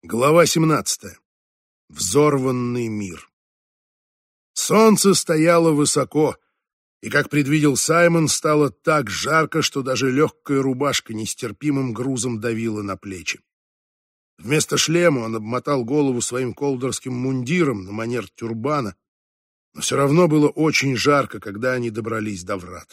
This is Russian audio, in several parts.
Глава 17. Взорванный мир. Солнце стояло высоко, и, как предвидел Саймон, стало так жарко, что даже легкая рубашка нестерпимым грузом давила на плечи. Вместо шлема он обмотал голову своим колдорским мундиром на манер тюрбана, но все равно было очень жарко, когда они добрались до врат.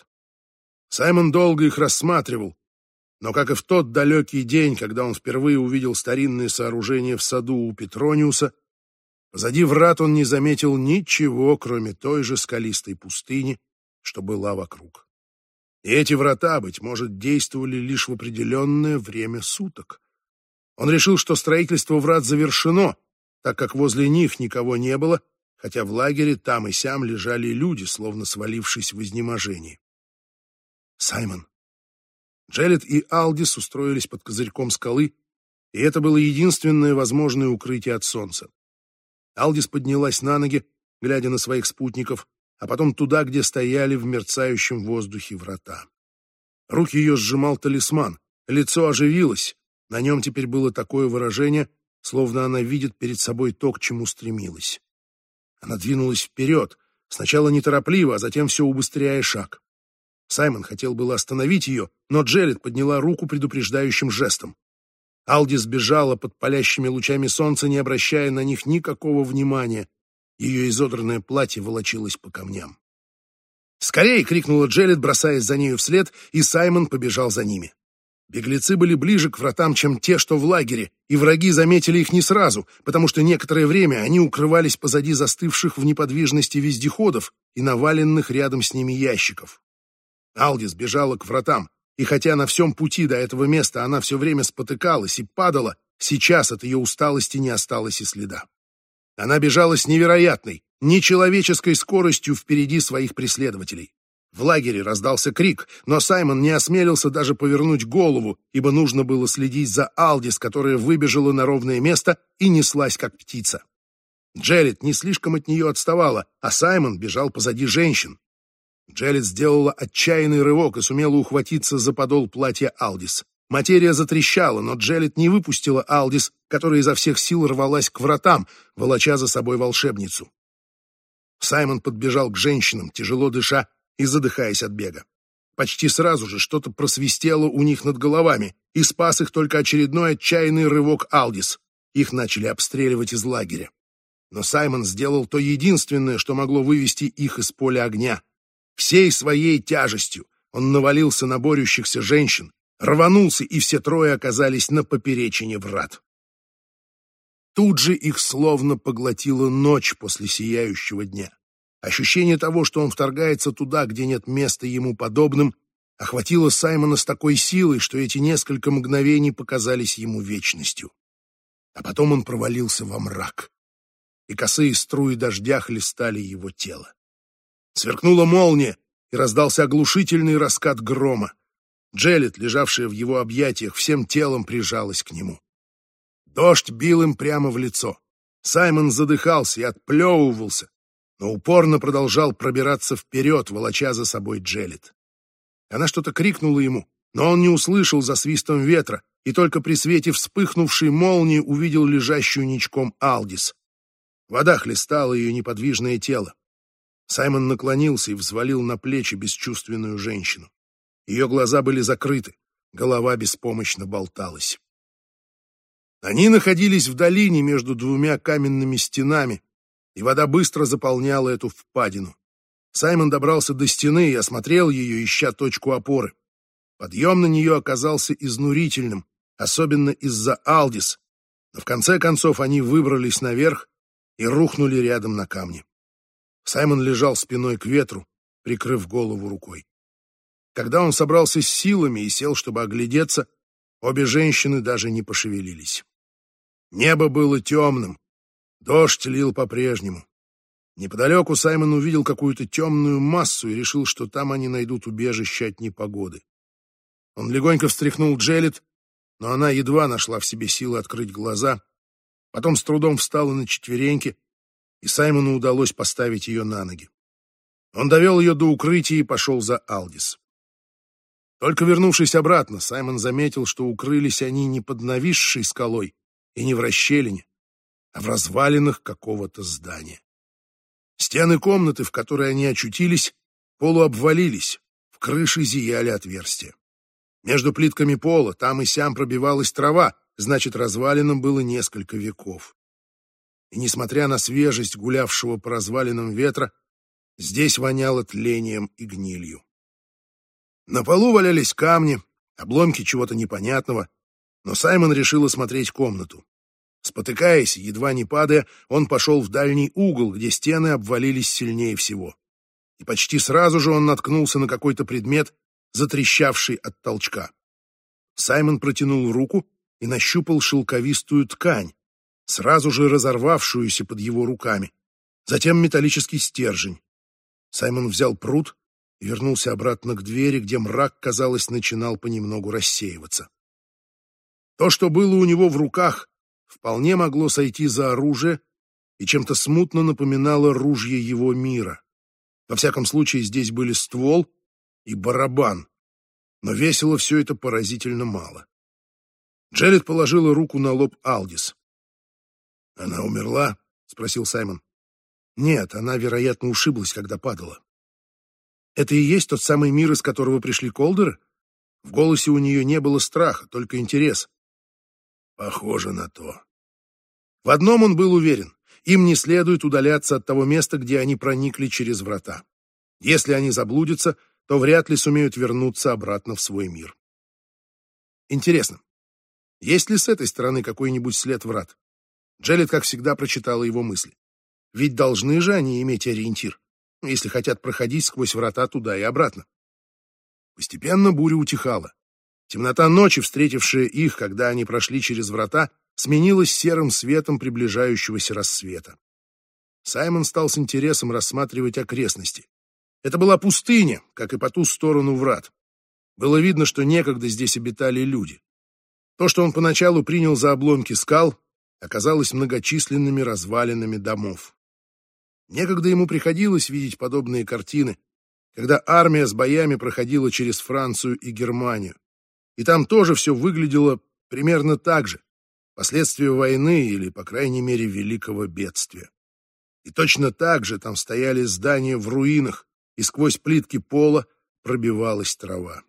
Саймон долго их рассматривал, но, как и в тот далекий день, когда он впервые увидел старинные сооружения в саду у Петрониуса, позади врат он не заметил ничего, кроме той же скалистой пустыни, что была вокруг. И эти врата, быть может, действовали лишь в определенное время суток. Он решил, что строительство врат завершено, так как возле них никого не было, хотя в лагере там и сям лежали люди, словно свалившись в изнеможении. «Саймон». Джелет и Алдис устроились под козырьком скалы, и это было единственное возможное укрытие от солнца. Алдис поднялась на ноги, глядя на своих спутников, а потом туда, где стояли в мерцающем воздухе врата. Руки ее сжимал талисман, лицо оживилось, на нем теперь было такое выражение, словно она видит перед собой то, к чему стремилась. Она двинулась вперед, сначала неторопливо, а затем все убыстряя шаг. Саймон хотел было остановить ее, но Джелет подняла руку предупреждающим жестом. Алдис бежала под палящими лучами солнца, не обращая на них никакого внимания. Ее изодранное платье волочилось по камням. «Скорей!» — крикнула Джелет, бросаясь за нею вслед, и Саймон побежал за ними. Беглецы были ближе к вратам, чем те, что в лагере, и враги заметили их не сразу, потому что некоторое время они укрывались позади застывших в неподвижности вездеходов и наваленных рядом с ними ящиков. Алдис бежала к вратам, и хотя на всем пути до этого места она все время спотыкалась и падала, сейчас от ее усталости не осталось и следа. Она бежала с невероятной, нечеловеческой скоростью впереди своих преследователей. В лагере раздался крик, но Саймон не осмелился даже повернуть голову, ибо нужно было следить за Алдис, которая выбежала на ровное место и неслась, как птица. Джелет не слишком от нее отставала, а Саймон бежал позади женщин. Джелет сделала отчаянный рывок и сумела ухватиться за подол платья Алдис. Материя затрещала, но Джелет не выпустила Алдис, которая изо всех сил рвалась к вратам, волоча за собой волшебницу. Саймон подбежал к женщинам, тяжело дыша и задыхаясь от бега. Почти сразу же что-то просвистело у них над головами, и спас их только очередной отчаянный рывок Алдис. Их начали обстреливать из лагеря. Но Саймон сделал то единственное, что могло вывести их из поля огня. Всей своей тяжестью он навалился на борющихся женщин, рванулся, и все трое оказались на поперечине врат. Тут же их словно поглотила ночь после сияющего дня. Ощущение того, что он вторгается туда, где нет места ему подобным, охватило Саймона с такой силой, что эти несколько мгновений показались ему вечностью. А потом он провалился во мрак, и косые струи дождя хлестали его тело. Сверкнула молния, и раздался оглушительный раскат грома. Джелет, лежавшая в его объятиях, всем телом прижалась к нему. Дождь бил им прямо в лицо. Саймон задыхался и отплевывался, но упорно продолжал пробираться вперед, волоча за собой Джелет. Она что-то крикнула ему, но он не услышал за свистом ветра, и только при свете вспыхнувшей молнии увидел лежащую ничком Алдис. Вода хлестала ее неподвижное тело. Саймон наклонился и взвалил на плечи бесчувственную женщину. Ее глаза были закрыты, голова беспомощно болталась. Они находились в долине между двумя каменными стенами, и вода быстро заполняла эту впадину. Саймон добрался до стены и осмотрел ее, ища точку опоры. Подъем на нее оказался изнурительным, особенно из-за Алдис, но в конце концов они выбрались наверх и рухнули рядом на камни. Саймон лежал спиной к ветру, прикрыв голову рукой. Когда он собрался с силами и сел, чтобы оглядеться, обе женщины даже не пошевелились. Небо было темным, дождь лил по-прежнему. Неподалеку Саймон увидел какую-то темную массу и решил, что там они найдут убежище от непогоды. Он легонько встряхнул Джелет, но она едва нашла в себе силы открыть глаза, потом с трудом встала на четвереньки, и Саймону удалось поставить ее на ноги. Он довел ее до укрытия и пошел за Алдис. Только вернувшись обратно, Саймон заметил, что укрылись они не под нависшей скалой И не в расщелине, а в развалинах какого-то здания. Стены комнаты, в которой они очутились, полуобвалились, в крыше зияли отверстия. Между плитками пола там и сям пробивалась трава, значит, развалинам было несколько веков. И несмотря на свежесть гулявшего по развалинам ветра, здесь воняло тлением и гнилью. На полу валялись камни, обломки чего-то непонятного, но Саймон решил осмотреть комнату. Спотыкаясь, едва не падая, он пошел в дальний угол, где стены обвалились сильнее всего. И почти сразу же он наткнулся на какой-то предмет, затрещавший от толчка. Саймон протянул руку и нащупал шелковистую ткань, сразу же разорвавшуюся под его руками. Затем металлический стержень. Саймон взял прут и вернулся обратно к двери, где мрак, казалось, начинал понемногу рассеиваться. То, что было у него в руках, вполне могло сойти за оружие и чем-то смутно напоминало ружье его мира. Во всяком случае, здесь были ствол и барабан, но весило все это поразительно мало. Джеллет положила руку на лоб Алдис. «Она умерла?» — спросил Саймон. «Нет, она, вероятно, ушиблась, когда падала». «Это и есть тот самый мир, из которого пришли Колдеры?» В голосе у нее не было страха, только интерес. «Похоже на то». В одном он был уверен. Им не следует удаляться от того места, где они проникли через врата. Если они заблудятся, то вряд ли сумеют вернуться обратно в свой мир. Интересно, есть ли с этой стороны какой-нибудь след врат? Джеллет, как всегда, прочитала его мысли. Ведь должны же они иметь ориентир, если хотят проходить сквозь врата туда и обратно. Постепенно буря утихала. Темнота ночи, встретившая их, когда они прошли через врата, сменилась серым светом приближающегося рассвета. Саймон стал с интересом рассматривать окрестности. Это была пустыня, как и по ту сторону врат. Было видно, что некогда здесь обитали люди. То, что он поначалу принял за обломки скал, оказалось многочисленными развалинами домов. Некогда ему приходилось видеть подобные картины, когда армия с боями проходила через Францию и Германию. И там тоже все выглядело примерно так же. Последствия войны или, по крайней мере, великого бедствия. И точно так же там стояли здания в руинах, и сквозь плитки пола пробивалась трава.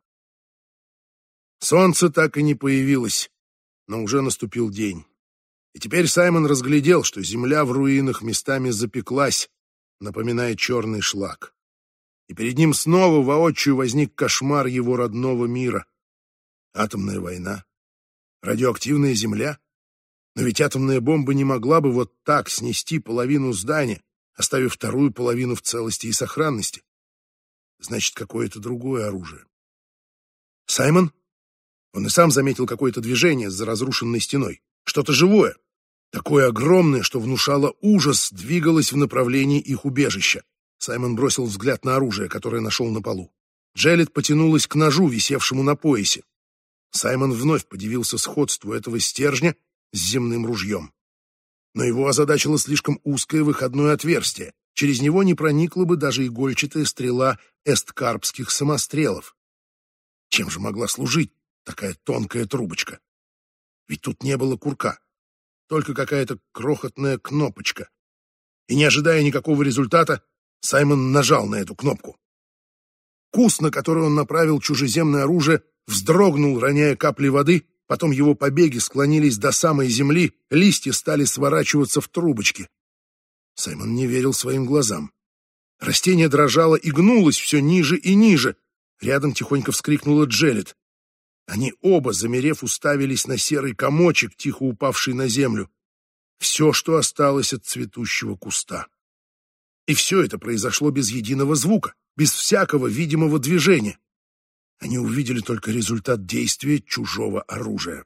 Солнце так и не появилось, но уже наступил день. И теперь Саймон разглядел, что земля в руинах местами запеклась, напоминая черный шлак. И перед ним снова воочию возник кошмар его родного мира. Атомная война? Радиоактивная земля? Но ведь атомная бомба не могла бы вот так снести половину здания, оставив вторую половину в целости и сохранности. Значит, какое-то другое оружие. Саймон? Он и сам заметил какое-то движение за разрушенной стеной. Что-то живое. Такое огромное, что внушало ужас, двигалось в направлении их убежища. Саймон бросил взгляд на оружие, которое нашел на полу. Джеллет потянулась к ножу, висевшему на поясе. Саймон вновь подивился сходству этого стержня с земным ружьем. Но его озадачило слишком узкое выходное отверстие. Через него не проникла бы даже игольчатая стрела эсткарпских самострелов. Чем же могла служить такая тонкая трубочка? Ведь тут не было курка, только какая-то крохотная кнопочка. И не ожидая никакого результата, Саймон нажал на эту кнопку. Куст, на который он направил чужеземное оружие, вздрогнул, роняя капли воды, потом его побеги склонились до самой земли, листья стали сворачиваться в трубочки. Саймон не верил своим глазам. Растение дрожало и гнулось все ниже и ниже. Рядом тихонько вскрикнула Джеллет. Они оба, замерев, уставились на серый комочек, тихо упавший на землю. Все, что осталось от цветущего куста. И все это произошло без единого звука, без всякого видимого движения. Они увидели только результат действия чужого оружия.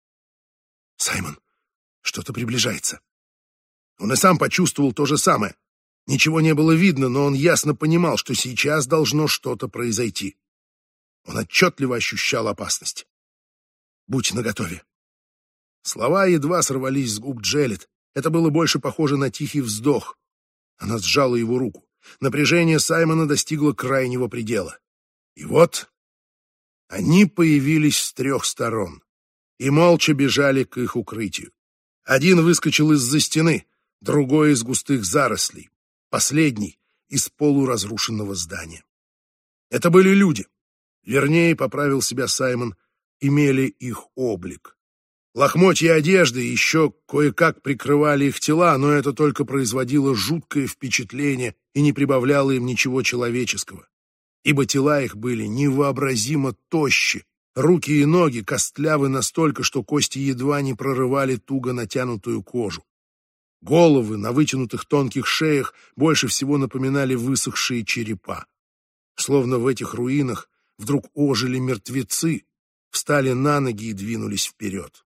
Саймон, что-то приближается. Он и сам почувствовал то же самое. Ничего не было видно, но он ясно понимал, что сейчас должно что-то произойти. Он отчетливо ощущал опасность. «Будь наготове». Слова едва сорвались с губ Джеллет. Это было больше похоже на тихий вздох. Она сжала его руку. Напряжение Саймона достигло крайнего предела. И вот они появились с трех сторон и молча бежали к их укрытию. Один выскочил из-за стены, другой из густых зарослей, последний из полуразрушенного здания. Это были люди. Вернее, поправил себя Саймон, имели их облик. Лохмотья одежды еще кое-как прикрывали их тела, но это только производило жуткое впечатление и не прибавляло им ничего человеческого, ибо тела их были невообразимо тощи, руки и ноги костлявы настолько, что кости едва не прорывали туго натянутую кожу. Головы на вытянутых тонких шеях больше всего напоминали высохшие черепа. Словно в этих руинах вдруг ожили мертвецы, встали на ноги и двинулись вперед.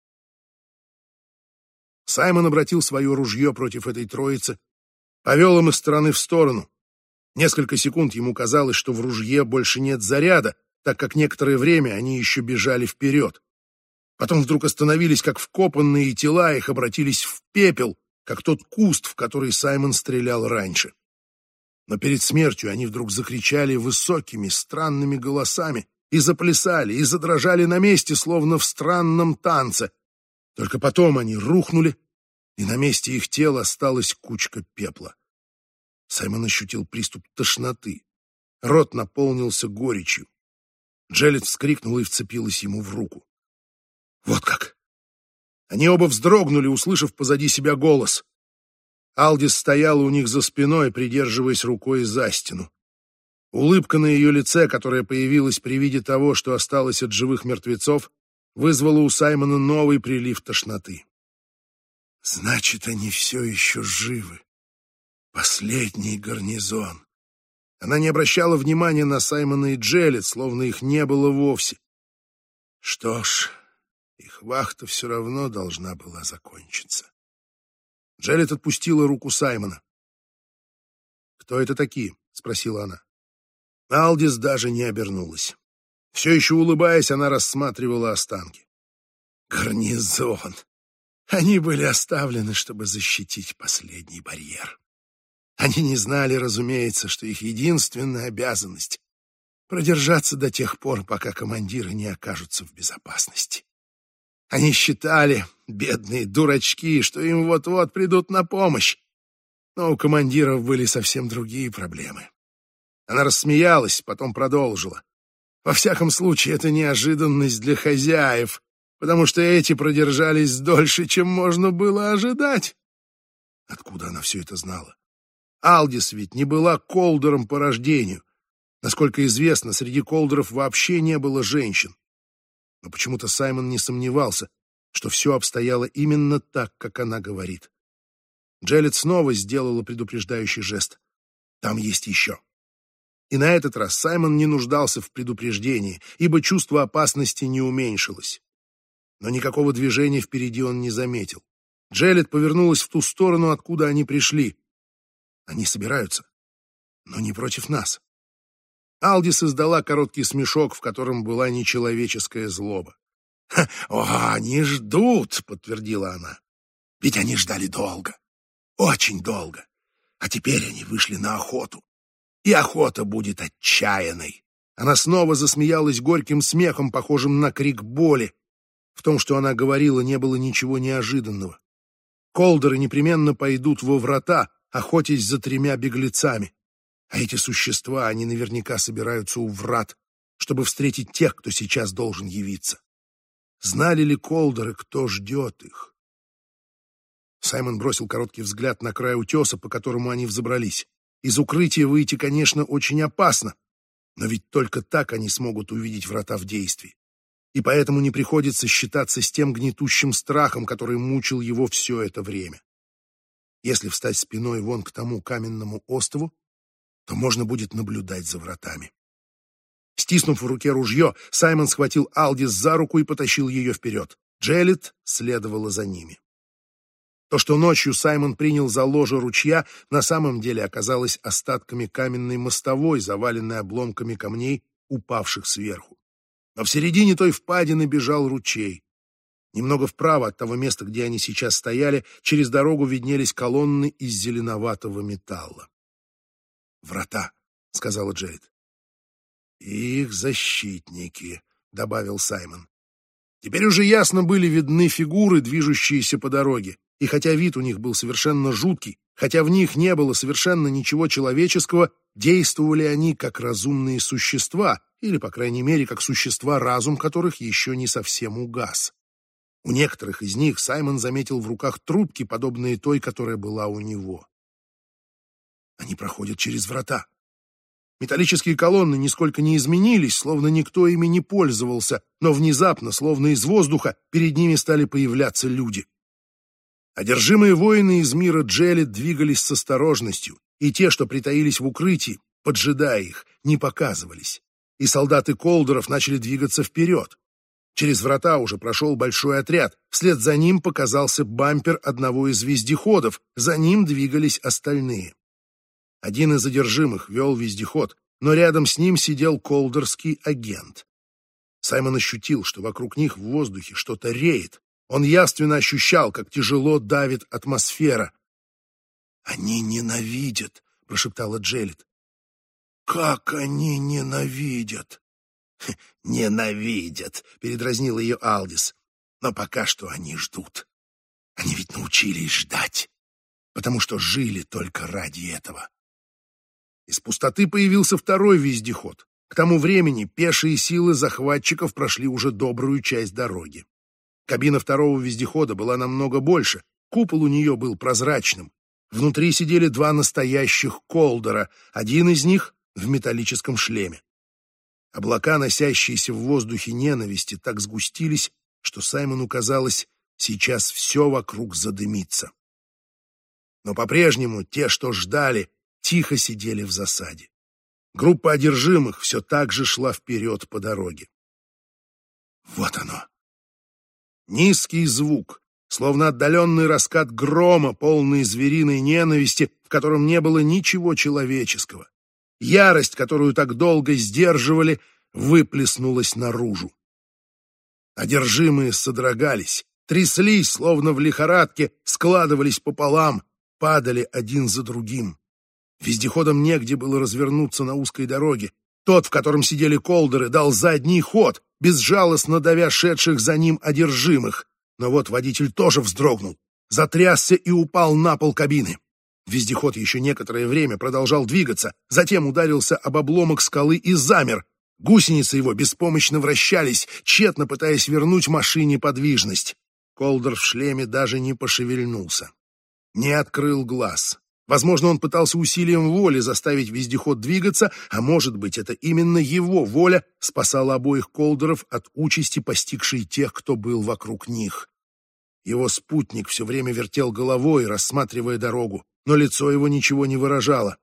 Саймон обратил свое ружье против этой троицы, повел им из стороны в сторону. Несколько секунд ему казалось, что в ружье больше нет заряда, так как некоторое время они еще бежали вперед. Потом вдруг остановились, как вкопанные, и тела их обратились в пепел, как тот куст, в который Саймон стрелял раньше. Но перед смертью они вдруг закричали высокими, странными голосами и заплясали, и задрожали на месте, словно в странном танце. Только потом они рухнули, и на месте их тела осталась кучка пепла. Саймон ощутил приступ тошноты. Рот наполнился горечью. Джеллет вскрикнула и вцепилась ему в руку. Вот как! Они оба вздрогнули, услышав позади себя голос. Алдис стояла у них за спиной, придерживаясь рукой за стену. Улыбка на ее лице, которая появилась при виде того, что осталось от живых мертвецов, вызвала у Саймона новый прилив тошноты. Значит, они все еще живы. Последний гарнизон. Она не обращала внимания на Саймона и Джеллет, словно их не было вовсе. Что ж, их вахта все равно должна была закончиться. Джеллет отпустила руку Саймона. «Кто это такие?» — спросила она. Алдис даже не обернулась. Все еще улыбаясь, она рассматривала останки. Гарнизон. Они были оставлены, чтобы защитить последний барьер. Они не знали, разумеется, что их единственная обязанность — продержаться до тех пор, пока командиры не окажутся в безопасности. Они считали, бедные дурачки, что им вот-вот придут на помощь. Но у командиров были совсем другие проблемы. Она рассмеялась, потом продолжила. Во всяком случае, это неожиданность для хозяев, потому что эти продержались дольше, чем можно было ожидать. Откуда она все это знала? Алдис ведь не была колдером по рождению. Насколько известно, среди колдеров вообще не было женщин. Но почему-то Саймон не сомневался, что все обстояло именно так, как она говорит. Джеллет снова сделала предупреждающий жест. Там есть еще. И на этот раз Саймон не нуждался в предупреждении, ибо чувство опасности не уменьшилось. Но никакого движения впереди он не заметил. Джеллет повернулась в ту сторону, откуда они пришли. Они собираются, но не против нас. Алдис издала короткий смешок, в котором была нечеловеческая злоба. «О, они ждут!» — подтвердила она. «Ведь они ждали долго, очень долго. А теперь они вышли на охоту. И охота будет отчаянной». Она снова засмеялась горьким смехом, похожим на крик боли. В том, что она говорила, не было ничего неожиданного. Колдеры непременно пойдут во врата, охотясь за 3 беглецами. А эти существа, они наверняка собираются у врат, чтобы встретить тех, кто сейчас должен явиться. Знали ли колдеры, кто ждет их? Саймон бросил короткий взгляд на край утеса, по которому они взобрались. Из укрытия выйти, конечно, очень опасно, но ведь только так они смогут увидеть врата в действии. И поэтому не приходится считаться с тем гнетущим страхом, который мучил его все это время. Если встать спиной вон к тому каменному острову, то можно будет наблюдать за вратами. Стиснув в руке ружье, Саймон схватил Алдис за руку и потащил ее вперед. Джеллет следовала за ними. То, что ночью Саймон принял за ложе ручья, на самом деле оказалось остатками каменной мостовой, заваленной обломками камней, упавших сверху. Но в середине той впадины бежал ручей. Немного вправо от того места, где они сейчас стояли, через дорогу виднелись колонны из зеленоватого металла. «Врата», — сказала Джеллет. «Их защитники», — добавил Саймон. Теперь уже ясно были видны фигуры, движущиеся по дороге, и хотя вид у них был совершенно жуткий, хотя в них не было совершенно ничего человеческого, действовали они как разумные существа, или, по крайней мере, как существа, разум которых еще не совсем угас. У некоторых из них Саймон заметил в руках трубки, подобные той, которая была у него. Они проходят через врата. Металлические колонны нисколько не изменились, словно никто ими не пользовался, но внезапно, словно из воздуха, перед ними стали появляться люди. Одержимые воины из мира Джелет двигались с осторожностью, и те, что притаились в укрытии, поджидая их, не показывались. И солдаты Колдеров начали двигаться вперед. Через врата уже прошел большой отряд, вслед за ним показался бампер одного из вездеходов, за ним двигались остальные. Один из одержимых вел вездеход, но рядом с ним сидел колдерский агент. Саймон ощутил, что вокруг них в воздухе что-то реет. Он явственно ощущал, как тяжело давит атмосфера. «Они ненавидят», — прошептала Джелет. «Как они ненавидят!» «Ненавидят», — передразнил ее Алдис. «Но пока что они ждут. Они ведь научились ждать, потому что жили только ради этого». Из пустоты появился второй вездеход. К тому времени пешие силы захватчиков прошли уже добрую часть дороги. Кабина второго вездехода была намного больше, купол у нее был прозрачным. Внутри сидели два настоящих колдера, один из них в металлическом шлеме. Облака, носящиеся в воздухе ненависти, так сгустились, что Саймону казалось, сейчас все вокруг задымится. Но по-прежнему те, что ждали, тихо сидели в засаде. Группа одержимых все так же шла вперед по дороге. Вот оно. Низкий звук, словно отдаленный раскат грома, полный звериной ненависти, в котором не было ничего человеческого. Ярость, которую так долго сдерживали, выплеснулась наружу. Одержимые содрогались, тряслись, словно в лихорадке, складывались пополам, падали один за другим. Вездеходам негде было развернуться на узкой дороге. Тот, в котором сидели колдеры, дал задний ход, безжалостно давя шедших за ним одержимых. Но вот водитель тоже вздрогнул, затрясся и упал на пол кабины. Вездеход еще некоторое время продолжал двигаться, затем ударился об обломок скалы и замер. Гусеницы его беспомощно вращались, тщетно пытаясь вернуть машине подвижность. Колдер в шлеме даже не пошевельнулся, не открыл глаз. Возможно, он пытался усилием воли заставить вездеход двигаться, а может быть, это именно его воля спасала обоих колдеров от участи, постигшей тех, кто был вокруг них. Его спутник все время вертел головой, рассматривая дорогу, но лицо его ничего не выражало.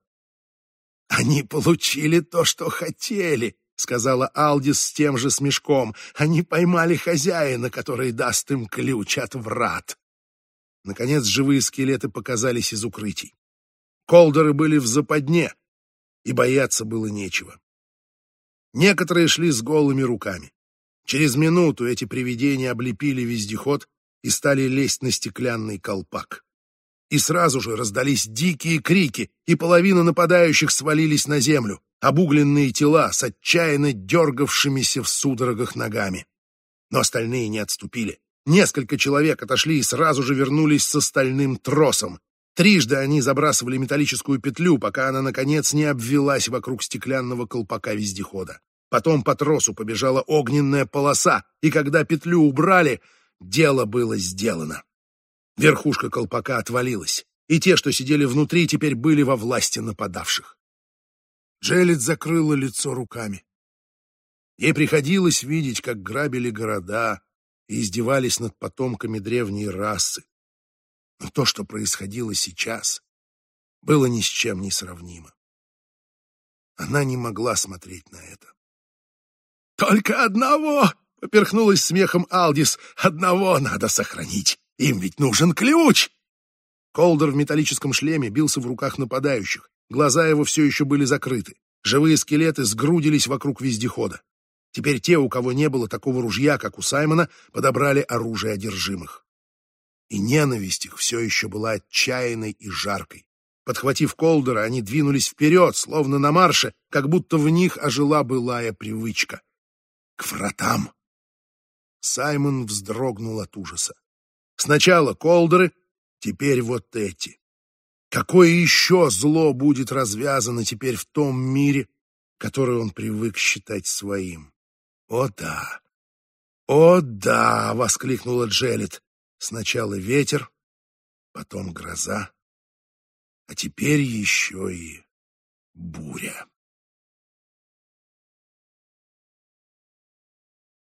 «Они получили то, что хотели», — сказала Алдис с тем же смешком. «Они поймали хозяина, который даст им ключ от врат». Наконец живые скелеты показались из укрытий. Колдеры были в западне, и бояться было нечего. Некоторые шли с голыми руками. Через минуту эти привидения облепили вездеход и стали лезть на стеклянный колпак. И сразу же раздались дикие крики, и половина нападающих свалились на землю, обугленные тела с отчаянно дергавшимися в судорогах ногами. Но остальные не отступили. Несколько человек отошли и сразу же вернулись с стальным тросом. Трижды они забрасывали металлическую петлю, пока она, наконец, не обвелась вокруг стеклянного колпака вездехода. Потом по тросу побежала огненная полоса, и когда петлю убрали, дело было сделано. Верхушка колпака отвалилась, и те, что сидели внутри, теперь были во власти нападавших. Джелет закрыла лицо руками. Ей приходилось видеть, как грабили города и издевались над потомками древней расы. Но то, что происходило сейчас, было ни с чем не сравнимо. Она не могла смотреть на это. «Только одного!» — поперхнулась смехом Алдис. «Одного надо сохранить. Им ведь нужен ключ!» Колдер в металлическом шлеме бился в руках нападающих. Глаза его все еще были закрыты. Живые скелеты сгрудились вокруг вездехода. Теперь те, у кого не было такого ружья, как у Саймона, подобрали оружие одержимых. И ненависть их все еще была отчаянной и жаркой. Подхватив Колдера, они двинулись вперед, словно на марше, как будто в них ожила былая привычка. К вратам. Саймон вздрогнул от ужаса. Сначала колдеры, теперь вот эти. Какое еще зло будет развязано теперь в том мире, который он привык считать своим? «О да! О да!» — воскликнула Джелет. «Сначала ветер, потом гроза, а теперь еще и буря».